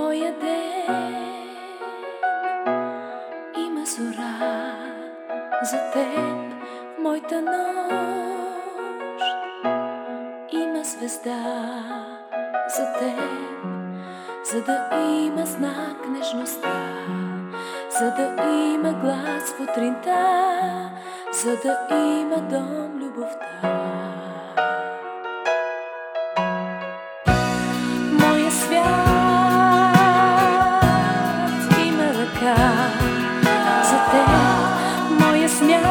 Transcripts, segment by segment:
моя ден има зора за теб, в моята нощ има звезда за теб, за да има знак нежността, за да има глас в утринта, за да има дом любовта. Моя свят има ръка за теб, моя смях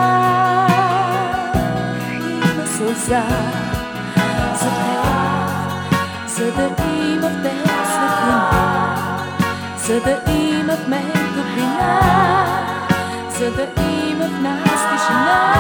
има сълза за теб, за да има в теб светлина, за да има в мен топлина, за да има в нас тишина.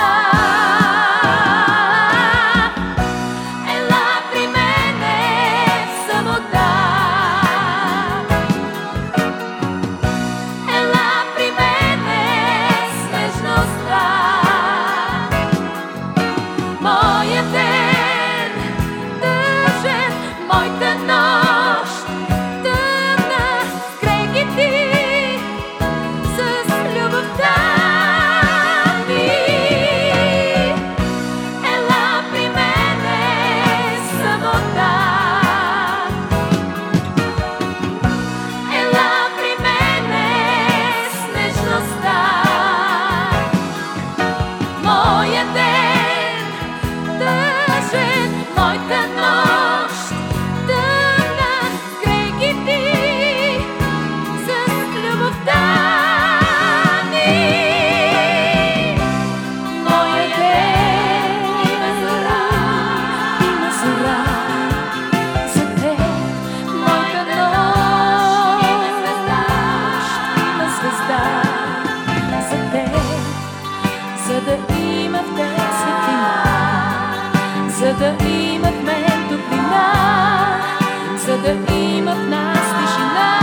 За да има в мен топлина, за да има в нас тишина.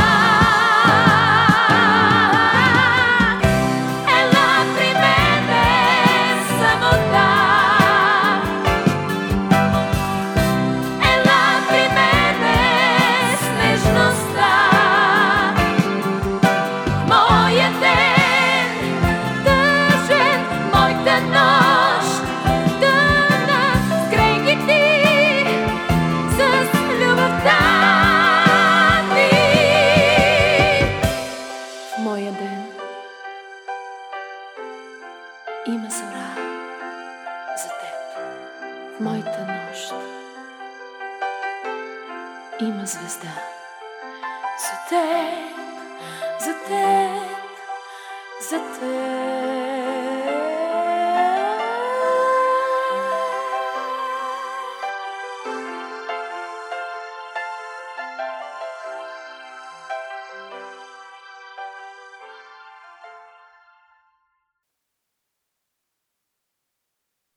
Ела при мене самота, ела при мене с нежността. Моя ден тъжен, моята нощ тъмна, моя ден има зора за теб, в моята нощ има звезда за теб, за теб, за теб.